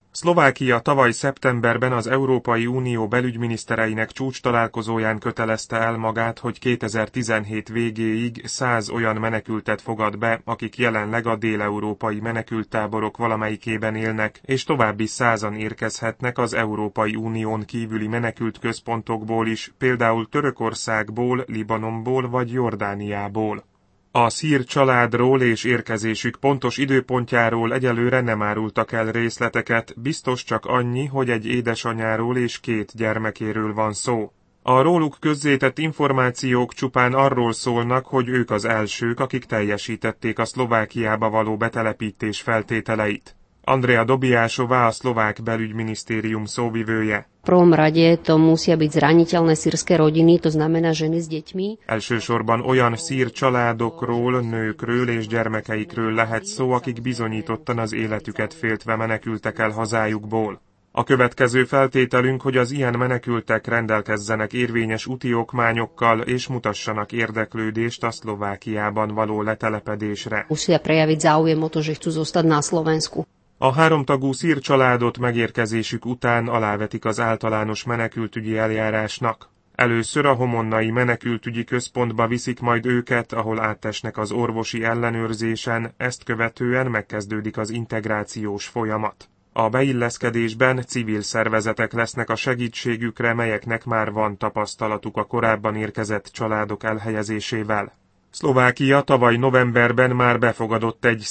Szlovákia tavaly szeptemberben az Európai Unió belügyminisztereinek csúcstalálkozóján kötelezte el magát, hogy 2017 végéig 100 olyan menekültet fogad be, akik jelenleg a déleurópai menekülttáborok valamelyikében élnek, és további 100-an érkezhetnek az Európai Unión kívüli menekült központokból is, például Törökországból, Libanonból vagy Jordániából. A szír családról és érkezésük pontos időpontjáról egyelőre nem árultak el részleteket, biztos csak annyi, hogy egy édesanyáról és 2 gyermekéről van szó. A róluk közzétett információk csupán arról szólnak, hogy ők az elsők, akik teljesítették a Szlovákiába való betelepítés feltételeit. Andrea Dobiásová, a szlovák belügyminisztérium szóvivője. V prvom rade to musia byť zraniteľné sýrske rodiny, to znamená ženy s deťmi. Elsősorban olyan szír családokról, nőkről és gyermekeikről lehet szó, akik bizonyítottan az életüket féltve menekültek el hazájukból. A következő feltételünk, hogy az ilyen menekültek rendelkezzenek érvényes úti okmányokkal és mutassanak érdeklődést a Szlovákiában való letelepedésre. Musia prejaviť záujem o to, že chcú zostať na Slovensku. A 3 tagú szír családot megérkezésük után alávetik az általános menekültügyi eljárásnak. Először a homonnai menekültügyi központba viszik majd őket, ahol átesnek az orvosi ellenőrzésen, ezt követően megkezdődik az integrációs folyamat. A beilleszkedésben civil szervezetek lesznek a segítségükre, melyeknek már van tapasztalatuk a korábban érkezett családok elhelyezésével. Szlovákia tavaly novemberben már befogadott egy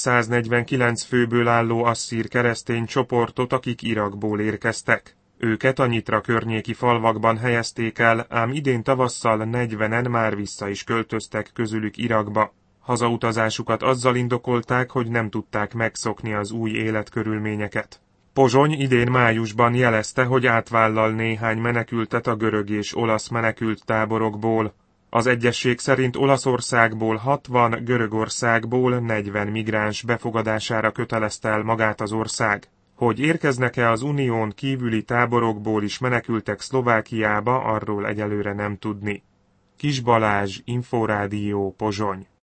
149 főből álló asszír keresztény csoportot, akik Irakból érkeztek. Őket a Nyitra környéki falvakban helyezték el, ám idén tavasszal 40-en már vissza is költöztek közülük Irakba. Hazautazásukat azzal indokolták, hogy nem tudták megszokni az új életkörülményeket. Pozsony idén májusban jelezte, hogy átvállal néhány menekültet a görög és olasz menekült táborokból. Az egyesség szerint Olaszországból 60, Görögországból 40 migráns befogadására kötelezte el magát az ország. Hogy érkeznek-e az unión kívüli táborokból is menekültek Szlovákiába, arról egyelőre nem tudni. Kis Balázs, Inforádió, Pozsony.